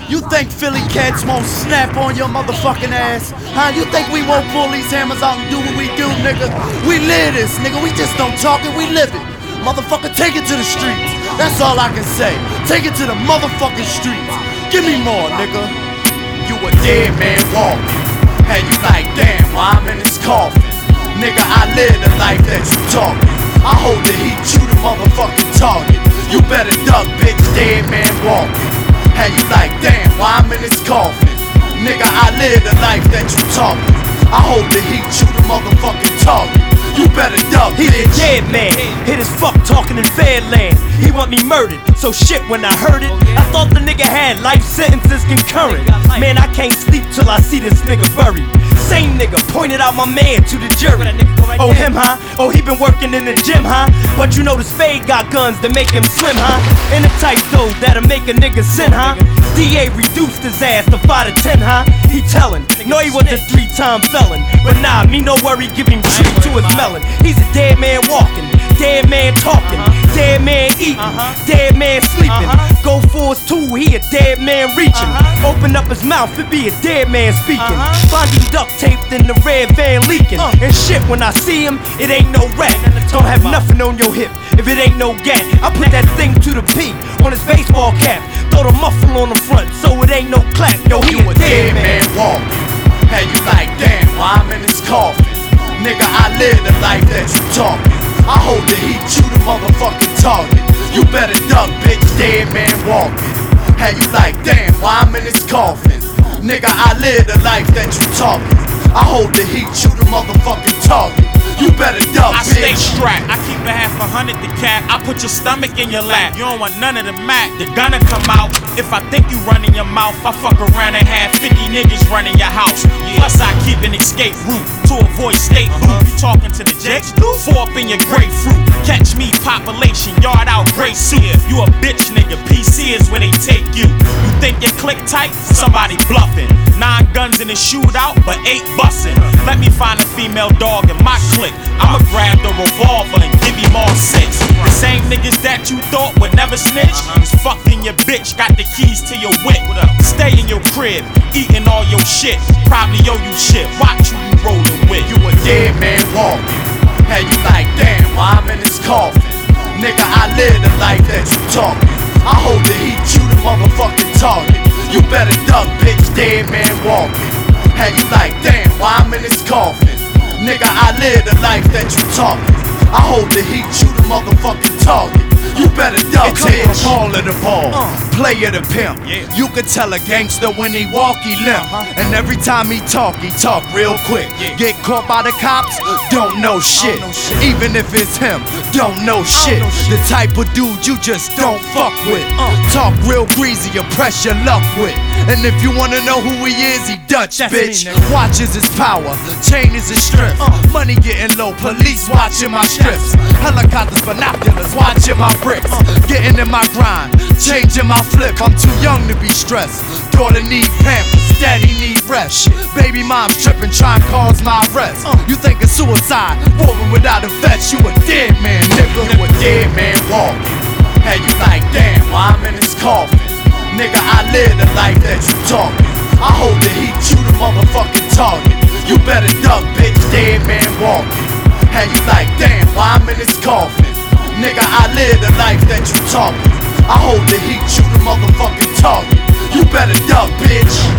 You think Philly cats won't snap on your motherfucking ass? Huh? You think we won't pull these hammers out and do what we do, nigga? We live this, nigga. We just don't talk it, we live it. Motherfucker, take it to the streets. That's all I can say. Take it to the motherfucking streets. Give me more, nigga. You a dead man walking. And you like, damn, why I'm in this coffin? Nigga, I live the life that you talking. I hold the heat, you the motherfucking target. You better duck, bitch, dead man walking. And you like, damn, why I'm in this coffin? Nigga, I live the life that you talking. I hold the heat, you the motherfucking target. You better duck, He's bitch. a dead man, hit as fuck talking in Fairland. He want me murdered, so shit when I heard it, I thought the nigga had life sentences concurrent. Man, I can't sleep till I see this nigga buried. Same nigga pointed out my man to the jury. Oh, him, huh? Oh, he been working in the gym, huh? But you know the spade got guns that make him swim, huh? And the type though that'll make a nigga sin, huh? DA reduced his ass to 5 to 10, huh? He tellin', no he was a 3-time felon. But nah, me no worry, give him treat to his melon. He's a dead man walking, dead man talking, dead man eating, dead man sleeping. Go for his tool, he a dead man reaching. Open up his mouth, it be a dead man speaking. Find him duct taped in the red van leaking. And shit, when I see him, it ain't no rat. Don't have nothing on your hip if it ain't no gat. I put that thing to the P on his baseball cap. Throw the muffle on the front so it ain't no clap. Yo, he a dead man walking. And you like, damn, why I'm in this coffin? Nigga, I live the life that you talking. I hold the heat, you the motherfucking target. You better duck, bitch, dead man walking. And you like, damn, why I'm in this coffin? Nigga, I live the life that you talking. I hold the heat, you the motherfucking target. You better duck, I bitch. stay strapped, I keep a $100 the cap. I put your stomach in your lap. You don't want none of the Mac. The gun'll come out. If I think you running your mouth, I fuck around and have 50 niggas running your house. Plus I keep an escape route to avoid state loot. You talking to the Jakes? 4 up in your grapefruit. Catch me, population, yard out, gray suit. You a bitch nigga, PC is where they take you. You think you click tight? Somebody bluffing. 9 guns in a shootout, but 8 bussin'. Let me find a female dog in my clique. I'ma grab the revolver and give him all 6. The same niggas that you thought would never snitch is fucking your bitch, got the keys to your whip. Stay in your crib, eating all your shit. Probably owe you shit, watch who you rollin' with. You a dead man walking. And you like, damn, why I'm in this coffin? Nigga, I live the life that you talking. I hold the heat, you the motherfucking target. You better duck, bitch, dead man walking. And you like, damn, why I'm in this coffin? Nigga, I live the life that you talking. I hold the heat, you the motherfucking target. You better duck, bitch. Ball of the ball, player the pimp. You could tell a gangster when he walk, he limp. And every time he talk real quick. Get caught by the cops, don't know shit. Even if it's him, don't know shit. The type of dude you just don't fuck with. Talk real greasy, you press your luck with. And if you wanna know who he is, he Dutch, bitch. Watch is his power, chain is his strength. Money getting low, police watching my strips. Helicopters, binoculars, watching my bricks. Getting in my grind, changing my flip. I'm too young to be stressed. Daughter need pampers, daddy need rest. Baby mom's tripping, trying to cause my arrest. You think of suicide, walking without a vest. You a dead man, nigga. You a dead man walking. And you like, damn, why I'm in this coffin? Nigga, I live the life that you talking. I hold the heat, you the motherfucking target. You better duck, bitch, dead man walking. And you like, damn, why I'm in this coffin? Nigga, I live the life that you talking. I hold the heat, you the motherfucking target. You better duck, bitch.